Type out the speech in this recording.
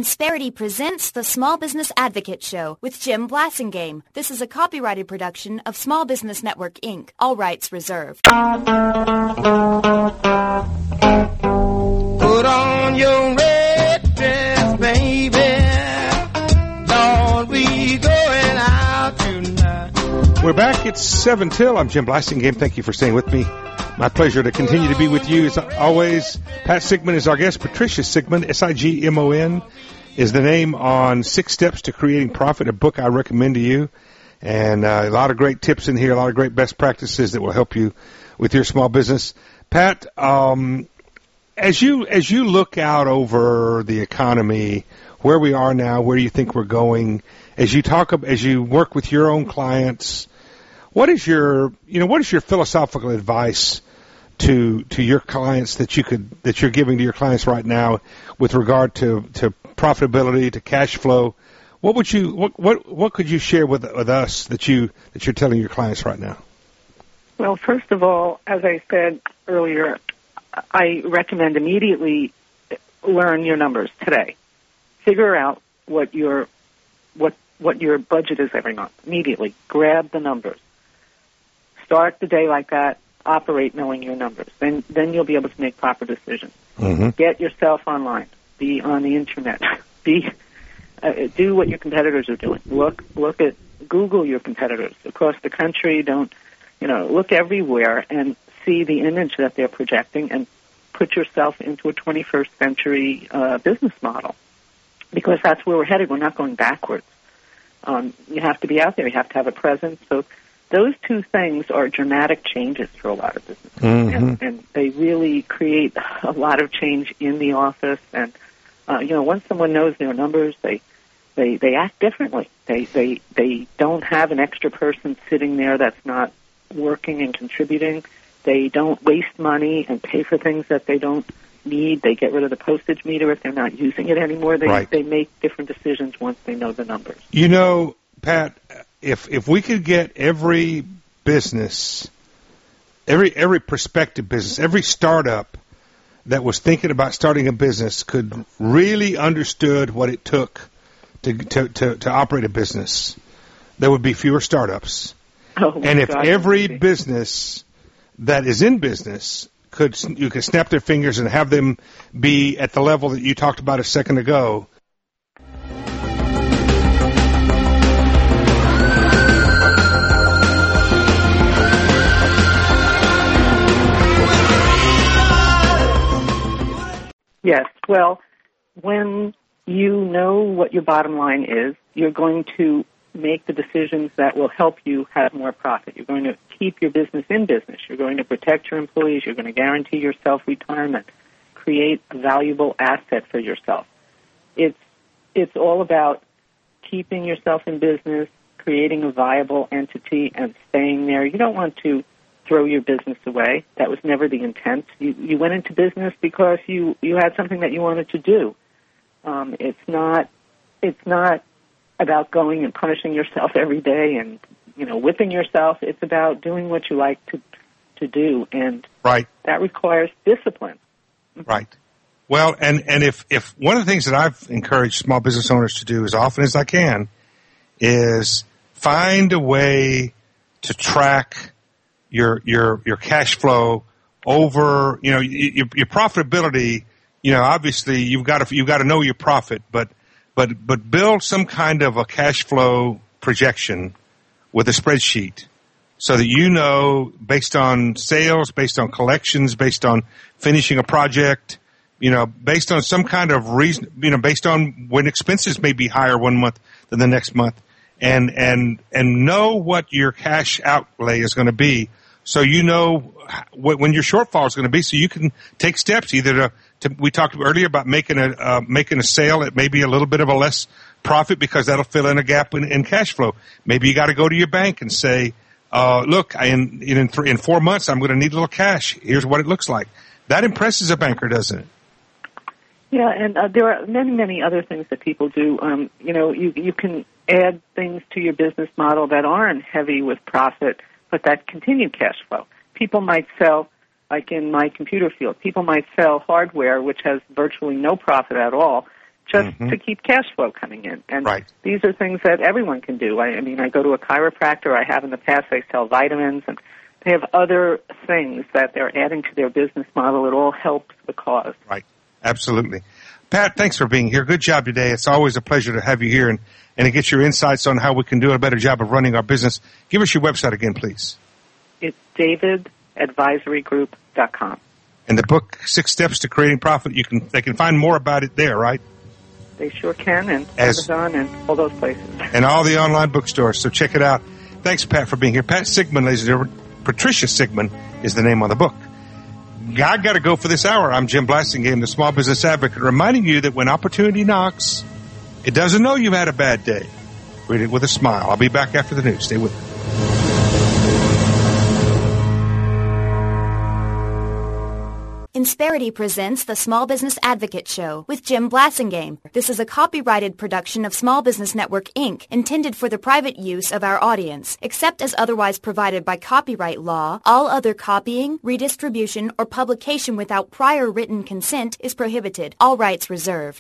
Insperity presents the Small Business Advocate Show with Jim Blasingame. This is a copyrighted production of Small Business Network, Inc. All rights reserved. Put on your red dress, baby. Don't be going out tonight. We're back. It's 7 till. I'm Jim Blasingame. Thank you for staying with me. My pleasure to continue to be with you. As always, Pat Sigmund is our guest. Patricia Sigmund, Sigmon, is the name on 6 Steps to Creating Profit, a book I recommend to you. And a lot of great tips in here, a lot of great best practices that will help you with your small business. Pat, as you look out over the economy, where we are now, where you think we're going, as you work with your own clients, what is your philosophical advice to your clients that you're giving to your clients right now with regard to profitability, to cash flow? What could you share with us that you're telling your clients right now? Well, first of all, as I said earlier, I recommend immediately learn your numbers today. Figure out what your budget is every month. Immediately, grab the numbers. Start the day like that. Operate knowing your numbers. Then you'll be able to make proper decisions. Mm-hmm. Get yourself online. Be on the internet. Do what your competitors are doing. Google your competitors across the country. Look everywhere and see the image that they're projecting and put yourself into a 21st century business model, because that's where we're headed. We're not going backwards. You have to be out there. You have to have a presence. So those two things are dramatic changes for a lot of businesses, mm-hmm. and they really create a lot of change in the office. And once someone knows their numbers, they act differently. They don't have an extra person sitting there that's not working and contributing. They don't waste money and pay for things that they don't need. They get rid of the postage meter if they're not using it anymore. They make different decisions once they know the numbers. Pat, if we could get every business, every prospective business, every startup that was thinking about starting a business could really understood what it took to operate a business, there would be fewer startups. And if every business that is in business you could snap their fingers and have them be at the level that you talked about a second ago. Yes. Well, when you know what your bottom line is, you're going to make the decisions that will help you have more profit. You're going to keep your business in business. You're going to protect your employees. You're going to guarantee yourself retirement. Create a valuable asset for yourself. It's all about keeping yourself in business, creating a viable entity, and staying there. You don't want to throw your business away. That was never the intent. You went into business because you had something that you wanted to do. It's not about going and punishing yourself every day and whipping yourself. It's about doing what you like to do, and right. That requires discipline. Right. Well, and if one of the things that I've encouraged small business owners to do as often as I can is find a way to track your cash flow over, your profitability. Obviously you've got to know your profit, but build some kind of a cash flow projection with a spreadsheet so that based on sales, based on collections, based on finishing a project, based on some kind of reason, based on when expenses may be higher one month than the next month, and know what your cash outlay is going to be, so when your shortfall is going to be, so you can take steps either to we talked earlier about making a sale at maybe a little bit of a less profit because that'll fill in a gap in cash flow. Maybe you got to go to your bank and say, look, in 4 months I'm going to need a little cash. Here's what it looks like. That impresses a banker, doesn't it? Yeah, and there are many, many other things that people do. You can add things to your business model that aren't heavy with profit, but that continue cash flow. People might sell, like in my computer field, people might sell hardware which has virtually no profit at all, just to keep cash flow coming in. And Right. these are things that everyone can do. I mean, I go to a chiropractor. I have in the past. They sell vitamins, and they have other things that they're adding to their business model. It all helps the cause. Right. Absolutely. Pat, thanks for being here. Good job today. It's always a pleasure to have you here and to get your insights on how we can do a better job of running our business. Give us your website again, please. It's davidadvisorygroup.com. And the book, 6 Steps to Creating Profit, they can find more about it there, right? They sure can, and Amazon and all those places. And all the online bookstores, so check it out. Thanks, Pat, for being here. Pat Sigmund, ladies and gentlemen. Patricia Sigmund is the name on the book. I got to go for this hour. I'm Jim Blasingame, the Small Business Advocate, reminding you that when opportunity knocks, it doesn't know you've had a bad day. Read it with a smile. I'll be back after the news. Stay with me. Insperity presents the Small Business Advocate Show with Jim Blasingame. This is a copyrighted production of Small Business Network, Inc., intended for the private use of our audience. Except as otherwise provided by copyright law, all other copying, redistribution, or publication without prior written consent is prohibited. All rights reserved.